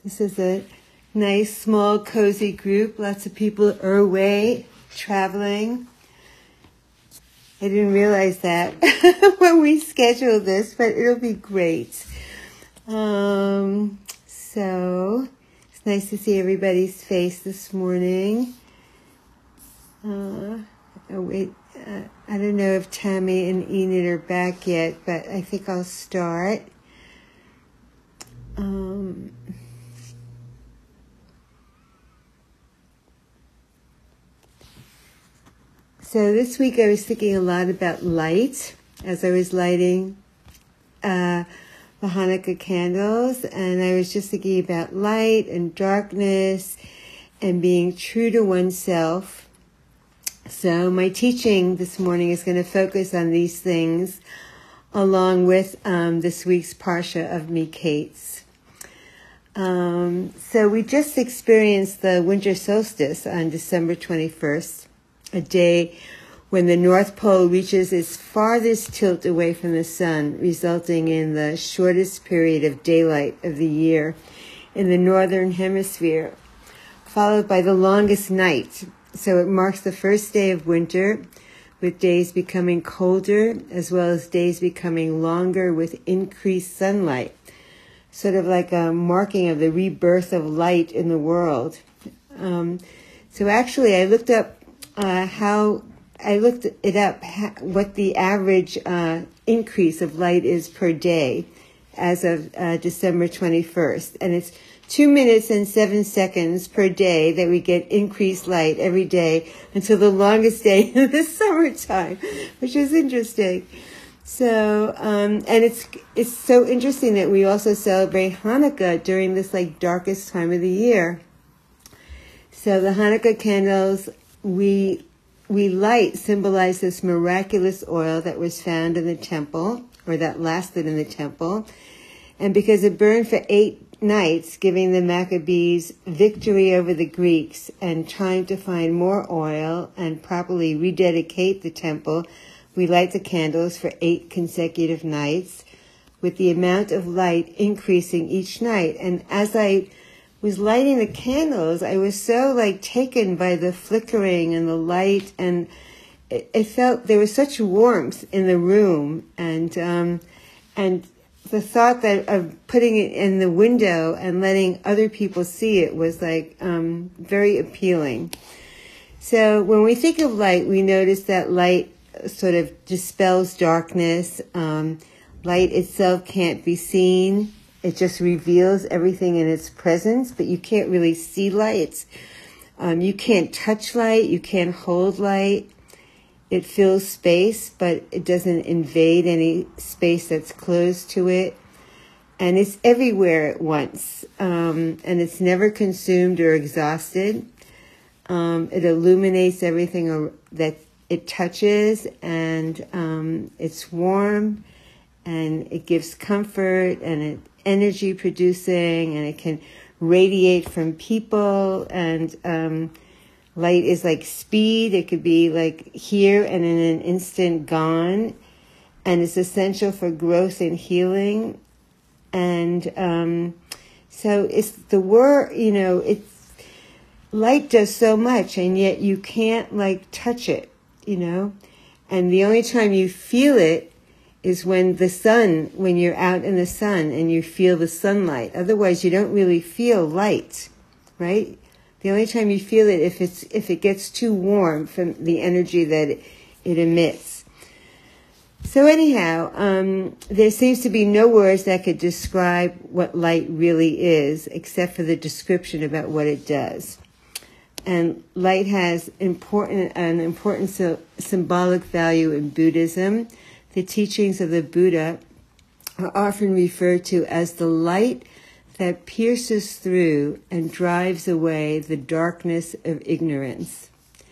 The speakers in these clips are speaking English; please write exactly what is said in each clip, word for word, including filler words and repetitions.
This is a nice, small, cozy group. Lots of people are away, traveling. I didn't realize that when we scheduled this, but it'll be great. Um, so, it's nice to see everybody's face this morning. Uh, oh wait, uh, I don't know if Tammy and Enid are back yet, but I think I'll start. Um... So this week I was thinking a lot about light as I was lighting uh, the Hanukkah candles, and I was just thinking about light and darkness and being true to oneself. So my teaching this morning is going to focus on these things along with um, this week's Parsha of Miketz. Um, so we just experienced the winter solstice on December twenty-first. A day when the North Pole reaches its farthest tilt away from the sun, resulting in the shortest period of daylight of the year in the Northern Hemisphere, followed by the longest night. So it marks the first day of winter, with days becoming colder, as well as days becoming longer with increased sunlight, sort of like a marking of the rebirth of light in the world. Um, so actually, I looked up Uh, how I looked it up, how, what the average uh, increase of light is per day as of uh, December twenty-first. And it's two minutes and seven seconds per day that we get increased light every day until the longest day in the summertime, which is interesting. So, um, and it's it's so interesting that we also celebrate Hanukkah during this like darkest time of the year. So the Hanukkah candles we we light symbolize this miraculous oil that was found in the temple, or that lasted in the temple. And because it burned for eight nights, giving the Maccabees victory over the Greeks and time to find more oil and properly rededicate the temple, we light the candles for eight consecutive nights, with the amount of light increasing each night. And as I was lighting the candles, I was so like taken by the flickering and the light, and it, it felt there was such warmth in the room, and um, and the thought that of putting it in the window and letting other people see it was like um, very appealing. So when we think of light, we notice that light sort of dispels darkness. Um, light itself can't be seen. It just reveals everything in its presence, but you can't really see light. Um, you can't touch light. You can't hold light. It fills space, but it doesn't invade any space that's closed to it. And it's everywhere at once. Um, and it's never consumed or exhausted. Um, it illuminates everything that it touches, and um, it's warm, and it gives comfort, and it energy producing, and it can radiate from people, and um, light is like speed. It could be like here and in an instant gone, and it's essential for growth and healing. And um, so it's the word, you know, it's light does so much, and yet you can't like touch it, you know, and the only time you feel it is when the sun, when you're out in the sun and you feel the sunlight. Otherwise, you don't really feel light, right? The only time you feel it if it's if it gets too warm from the energy that it, it emits. So anyhow, um, there seems to be no words that could describe what light really is, except for the description about what it does. And light has important an important so, symbolic value in Buddhism. The teachings of the Buddha are often referred to as the light that pierces through and drives away the darkness of ignorance.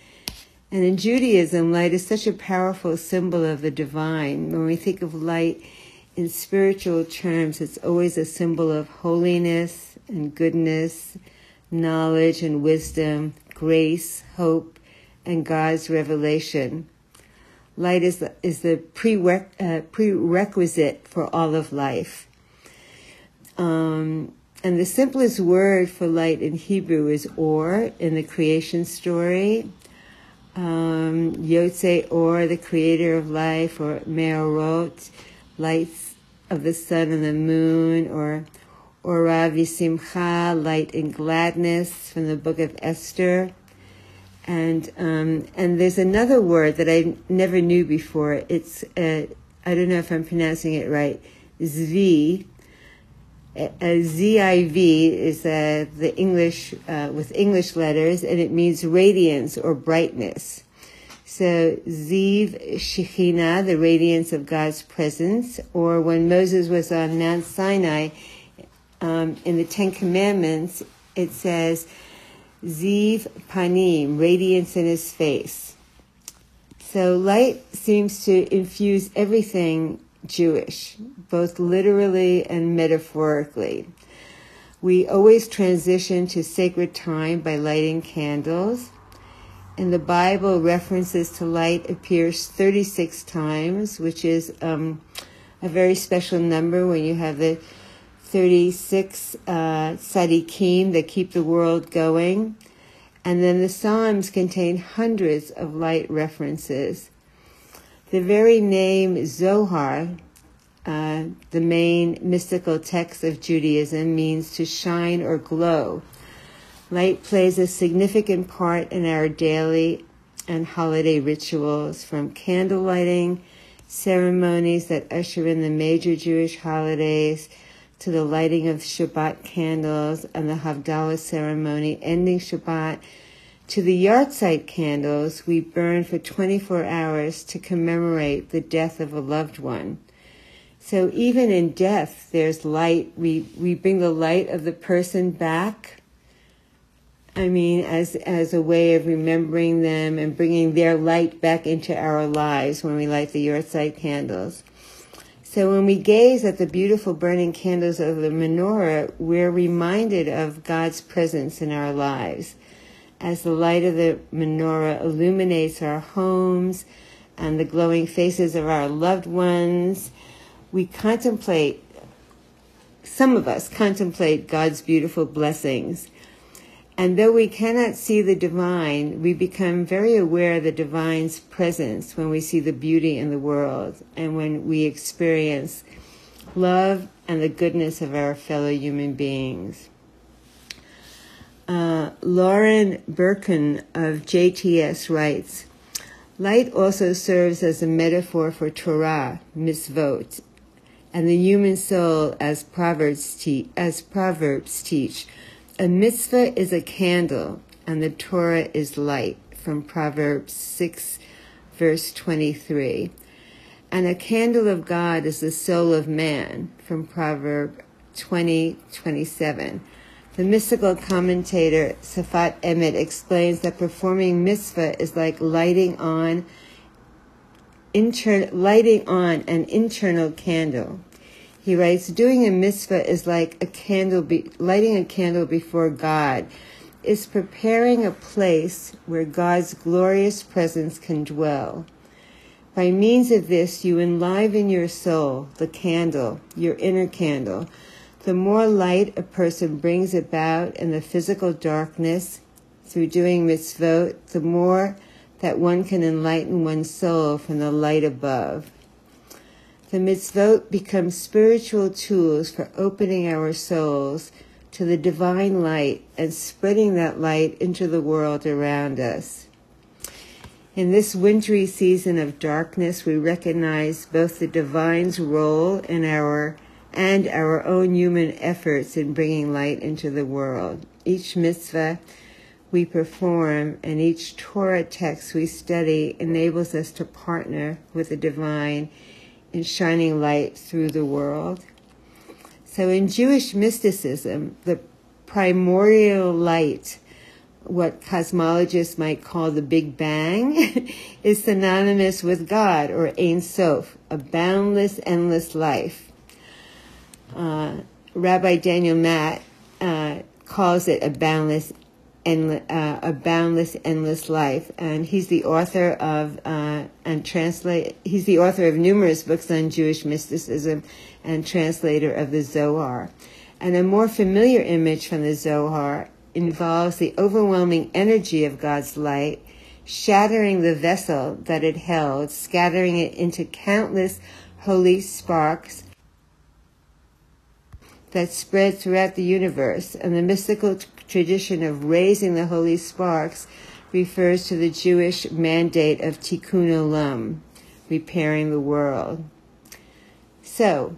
And in Judaism, light is such a powerful symbol of the divine. When we think of light in spiritual terms, it's always a symbol of holiness and goodness, knowledge and wisdom, grace, hope, and God's revelation. Light is the, is the prereq, uh, prerequisite for all of life. Um, and the simplest word for light in Hebrew is or in the creation story. Um, Yotze Or, the creator of life, or Meorot, lights of the sun and the moon, or Ora V'Simcha, light and gladness, from the book of Esther. And um, and there's another word that I never knew before. It's, uh, I don't know if I'm pronouncing it right, Zvi. Uh, Z I V is uh, the English, uh, with English letters, and it means radiance or brightness. So Ziv Shekhinah, the radiance of God's presence, or when Moses was on Mount Sinai, um, in the Ten Commandments, it says Ziv Panim, radiance in his face. So light seems to infuse everything Jewish, both literally and metaphorically. We always transition to sacred time by lighting candles. In the Bible, references to light appears thirty-six times, which is um, a very special number when you have the thirty-six uh, tzaddikim that keep the world going. And then the Psalms contain hundreds of light references. The very name Zohar, uh, the main mystical text of Judaism, means to shine or glow. Light plays a significant part in our daily and holiday rituals, from candle lighting ceremonies that usher in the major Jewish holidays, to the lighting of Shabbat candles and the Havdalah ceremony ending Shabbat, to the Yartzeit candles we burn for twenty-four hours to commemorate the death of a loved one. So even in death, there's light. We, we bring the light of the person back. I mean, as, as a way of remembering them and bringing their light back into our lives when we light the Yartzeit candles. So when we gaze at the beautiful burning candles of the menorah, we're reminded of God's presence in our lives. As the light of the menorah illuminates our homes and the glowing faces of our loved ones, we contemplate, some of us contemplate God's beautiful blessings. And though we cannot see the divine, we become very aware of the divine's presence when we see the beauty in the world and when we experience love and the goodness of our fellow human beings. Uh, Lauren Birkin of J T S writes, light also serves as a metaphor for Torah, mitzvot, and the human soul, as Proverbs, te- as Proverbs teach. A mitzvah is a candle, and the Torah is light, from Proverbs six, verse twenty-three. And a candle of God is the soul of man, from Proverbs twenty, twenty-seven. The mystical commentator Safat Emet explains that performing mitzvah is like lighting on, inter- lighting on an internal candle. He writes, doing a mitzvah is like a candle, be- lighting a candle before God, is preparing a place where God's glorious presence can dwell. By means of this, you enliven your soul, the candle, your inner candle. The more light a person brings about in the physical darkness through doing mitzvot, the more that one can enlighten one's soul from the light above. The mitzvot become spiritual tools for opening our souls to the divine light and spreading that light into the world around us. In this wintry season of darkness, we recognize both the divine's role in our and our own human efforts in bringing light into the world. Each mitzvah we perform and each Torah text we study enables us to partner with the divine in shining light through the world. So in Jewish mysticism, the primordial light, what cosmologists might call the Big Bang, is synonymous with God, or Ein Sof, a boundless, endless life. Uh, Rabbi Daniel Matt uh, calls it a boundless, endless, uh, a boundless, endless life, and he's the author of uh, and translate. He's the author of numerous books on Jewish mysticism and translator of the Zohar. And a more familiar image from the Zohar involves the overwhelming energy of God's light, shattering the vessel that it held, scattering it into countless holy sparks that spread throughout the universe. And the mystical t- tradition of raising the holy sparks refers to the Jewish mandate of Tikkun Olam, repairing the world. So,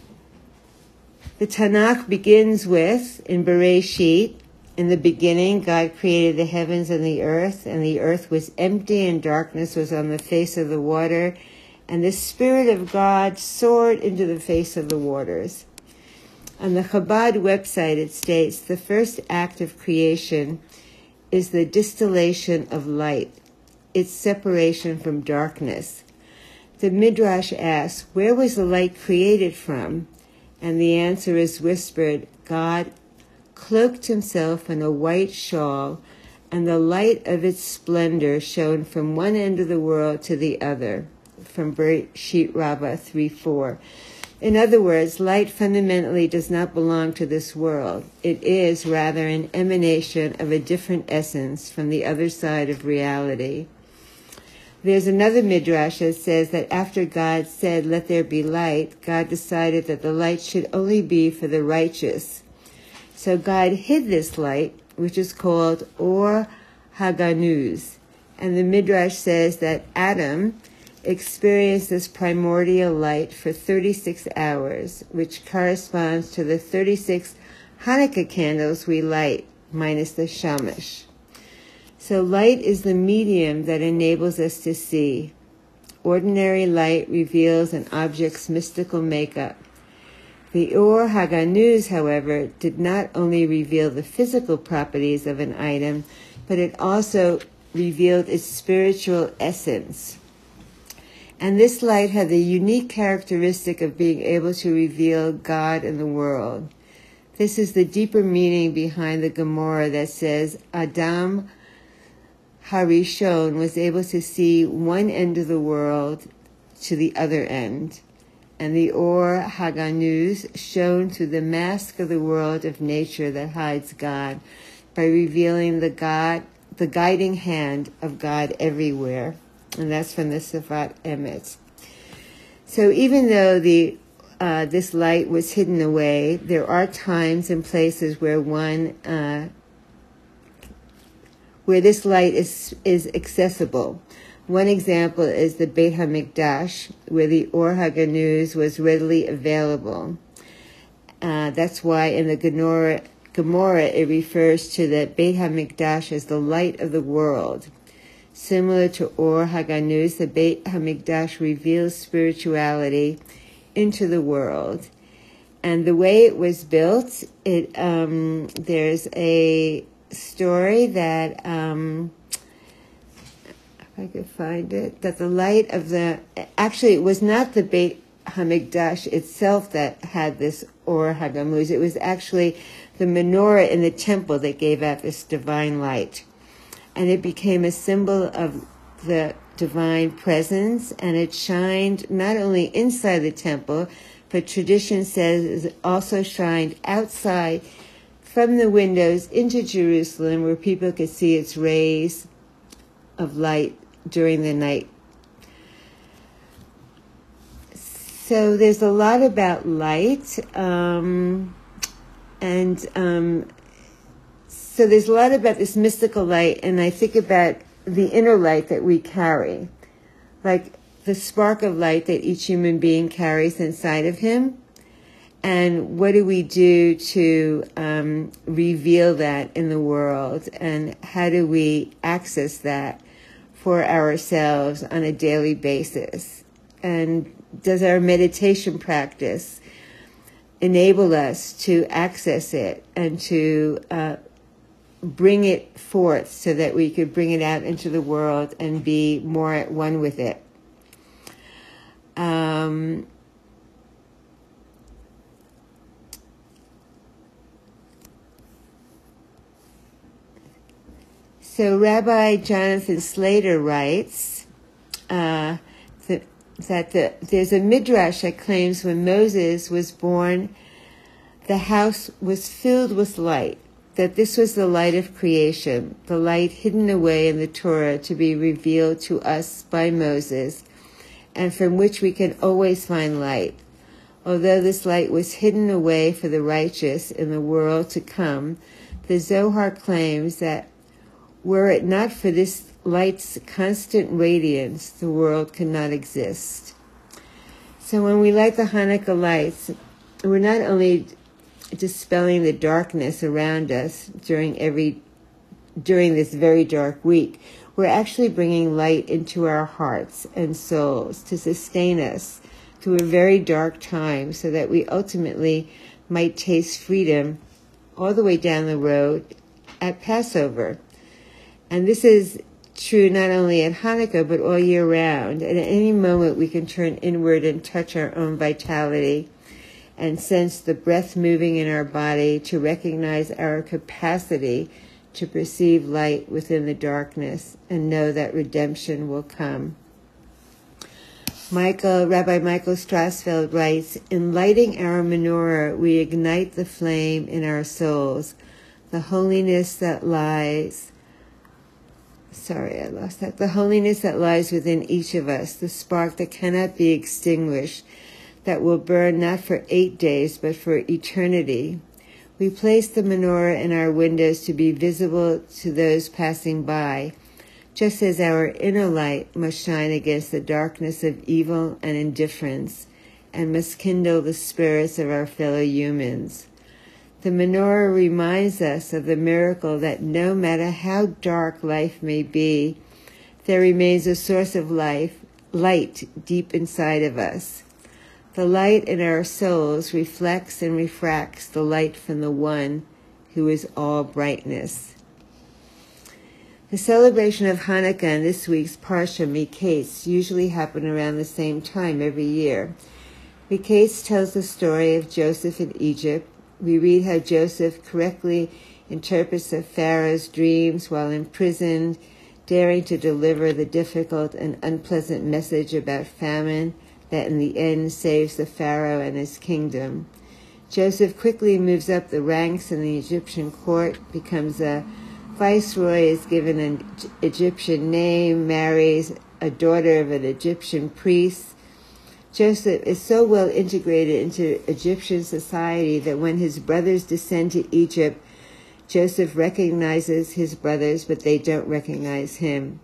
the Tanakh begins with, in Bereshit, in the beginning, God created the heavens and the earth, and the earth was empty and darkness was on the face of the water, and the Spirit of God soared into the face of the waters. On the Chabad website, it states, the first act of creation is the distillation of light, its separation from darkness. The Midrash asks, where was the light created from? And the answer is whispered, God cloaked himself in a white shawl, and the light of its splendor shone from one end of the world to the other, from Bereshit Rabbah three four. In other words, light fundamentally does not belong to this world. It is rather an emanation of a different essence from the other side of reality. There's another midrash that says that after God said, let there be light, God decided that the light should only be for the righteous. So God hid this light, which is called Or Haganuz. And the midrash says that Adam experienced this primordial light for thirty-six hours, which corresponds to the thirty-six Hanukkah candles we light, minus the shamash. So light is the medium that enables us to see. Ordinary light reveals an object's mystical makeup. The Or Haganuz, however, did not only reveal the physical properties of an item, but it also revealed its spiritual essence. And this light had the unique characteristic of being able to reveal God in the world. This is the deeper meaning behind the Gemara that says, Adam Harishon was able to see one end of the world to the other end. And the Or Haganuz shone through the mask of the world of nature that hides God by revealing the God, the guiding hand of God everywhere. And that's from the Sifat Emet. So even though the uh, this light was hidden away, there are times and places where one uh, where this light is is accessible. One example is the Beit HaMikdash, where the Or Haganuz was readily available. Uh, that's why in the Gemara, Gemara it refers to the Beit HaMikdash as the light of the world. Similar to Or Haganuz, the Beit HaMikdash reveals spirituality into the world. And the way it was built, it um, there's a story that... Um, I could find it, that the light of the, actually it was not the Beit HaMikdash itself that had this Or Haganuz, it was actually the menorah in the temple that gave out this divine light. And it became a symbol of the divine presence, and it shined not only inside the temple, but tradition says it also shined outside from the windows into Jerusalem, where people could see its rays of light during the night. So there's a lot about light, um, and um, so there's a lot about this mystical light, and I think about the inner light that we carry, like the spark of light that each human being carries inside of him, and what do we do to um, reveal that in the world, and how do we access that for ourselves on a daily basis? And does our meditation practice enable us to access it and to uh, bring it forth so that we could bring it out into the world and be more at one with it? Um, So Rabbi Jonathan Slater writes uh, that, that the, there's a midrash that claims when Moses was born the house was filled with light, that this was the light of creation, the light hidden away in the Torah to be revealed to us by Moses, and from which we can always find light. Although this light was hidden away for the righteous in the world to come, the Zohar claims that were it not for this light's constant radiance, the world could not exist. So when we light the Hanukkah lights, we're not only dispelling the darkness around us during every during this very dark week, we're actually bringing light into our hearts and souls to sustain us through a very dark time, so that we ultimately might taste freedom all the way down the road at Passover. And this is true not only at Hanukkah, but all year round. And at any moment we can turn inward and touch our own vitality and sense the breath moving in our body, to recognize our capacity to perceive light within the darkness and know that redemption will come. Michael, Rabbi Michael Strassfeld writes, in lighting our menorah, we ignite the flame in our souls, the holiness that lies, sorry, I lost that, the holiness that lies within each of us, the spark that cannot be extinguished, that will burn not for eight days, but for eternity. We place the menorah in our windows to be visible to those passing by, just as our inner light must shine against the darkness of evil and indifference, and must kindle the spirits of our fellow humans. The menorah reminds us of the miracle that no matter how dark life may be, there remains a source of life, light deep inside of us. The light in our souls reflects and refracts the light from the One who is all brightness. The celebration of Hanukkah and this week's Parsha, Miketz, usually happen around the same time every year. Miketz tells the story of Joseph in Egypt. We read how Joseph correctly interprets the Pharaoh's dreams while imprisoned, daring to deliver the difficult and unpleasant message about famine that in the end saves the Pharaoh and his kingdom. Joseph quickly moves up the ranks in the Egyptian court, becomes a viceroy, is given an Egyptian name, marries a daughter of an Egyptian priest. Joseph is so well integrated into Egyptian society that when his brothers descend to Egypt, Joseph recognizes his brothers, but they don't recognize him.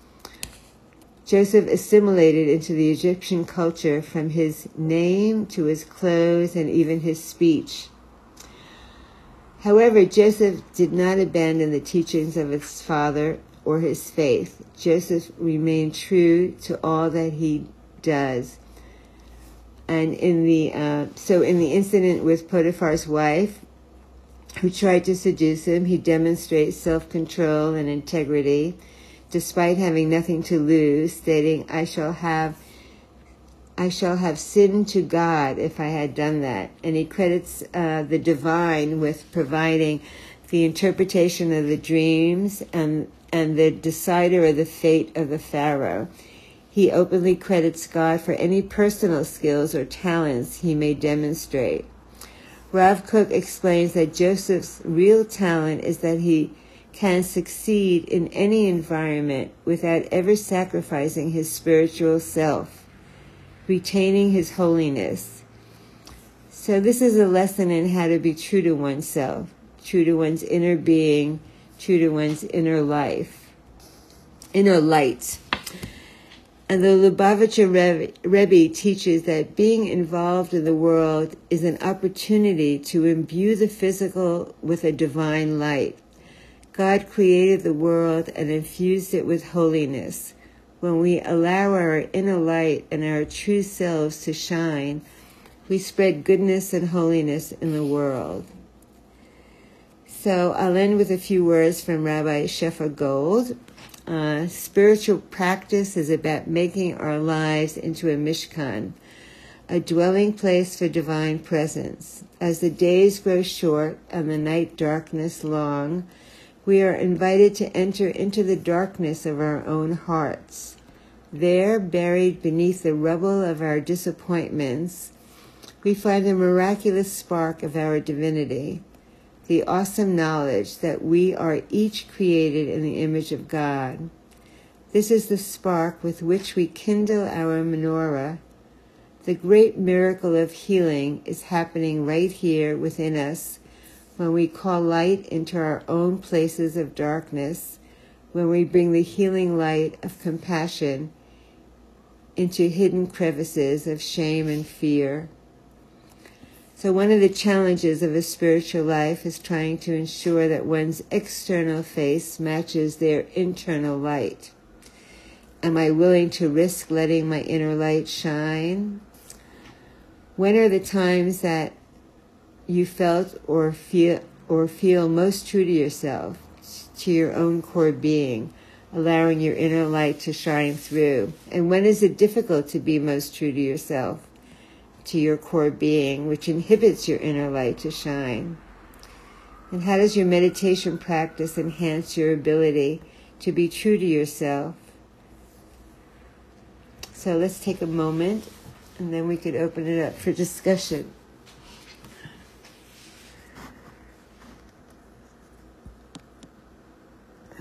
Joseph assimilated into the Egyptian culture from his name to his clothes and even his speech. However, Joseph did not abandon the teachings of his father or his faith. Joseph remained true to all that he does. And in the uh, so in the incident with Potiphar's wife, who tried to seduce him, he demonstrates self-control and integrity, despite having nothing to lose, stating, I shall have I shall have sinned to God if I had done that. And he credits uh, the divine with providing the interpretation of the dreams and, and the decider of the fate of the Pharaoh. He openly credits God for any personal skills or talents he may demonstrate. Rav Kook explains that Joseph's real talent is that he can succeed in any environment without ever sacrificing his spiritual self, retaining his holiness. So this is a lesson in how to be true to oneself, true to one's inner being, true to one's inner life, inner light. And the Lubavitcher Rebbe teaches that being involved in the world is an opportunity to imbue the physical with a divine light. God created the world and infused it with holiness. When we allow our inner light and our true selves to shine, we spread goodness and holiness in the world. So I'll end with a few words from Rabbi Shefa Gold. Uh, spiritual practice is about making our lives into a mishkan, a dwelling place for divine presence. As the days grow short and the night darkness long, we are invited to enter into the darkness of our own hearts. There, buried beneath the rubble of our disappointments, we find the miraculous spark of our divinity, the awesome knowledge that we are each created in the image of God. This is the spark with which we kindle our menorah. The great miracle of healing is happening right here within us when we call light into our own places of darkness, when we bring the healing light of compassion into hidden crevices of shame and fear. So one of the challenges of a spiritual life is trying to ensure that one's external face matches their internal light. Am I willing to risk letting my inner light shine? When are the times that you felt or feel or feel most true to yourself, to your own core being, allowing your inner light to shine through? And when is it difficult to be most true to yourself, to your core being, which inhibits your inner light to shine? And how does your meditation practice enhance your ability to be true to yourself? So let's take a moment, and then we could open it up for discussion.